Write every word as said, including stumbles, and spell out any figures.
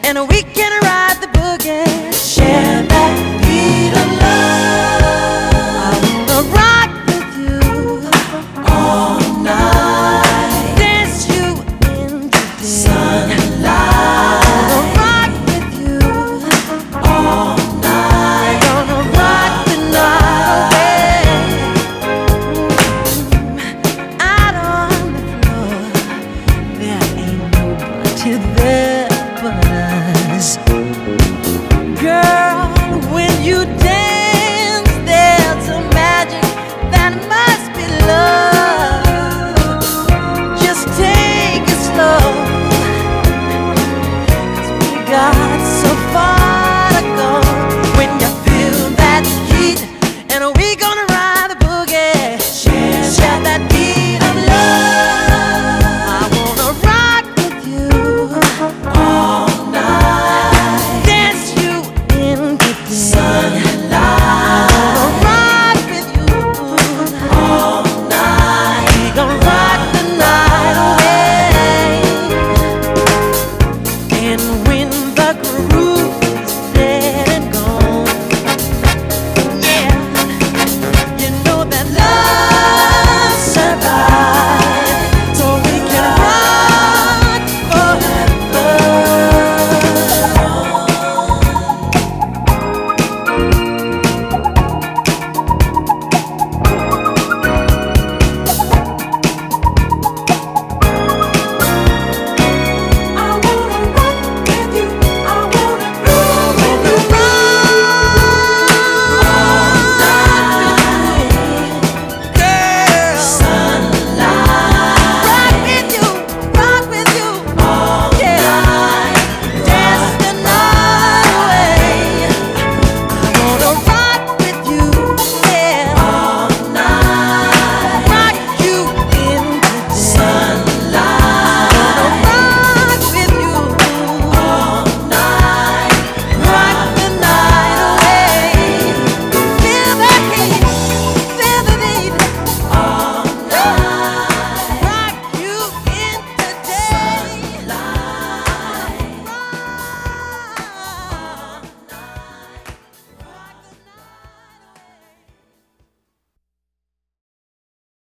and we can ride the boogie. Share that beat of love. I wanna rock with you all night. Dance you into the sunlight. I wanna rock with you all night. Gonna rock the night away. Out on the floor, there ain't nobody there but us. Girl, when you dance, there's a magic that must be love. Just take it slow, 'cause we got so far to go. When you feel that heat, and we gonna ride the boogie. Share, share that beat of love. I wanna rock with you all night. Dance you into the sunlight. I wanna rock with you all night. We gonna rock the night away. And when the groove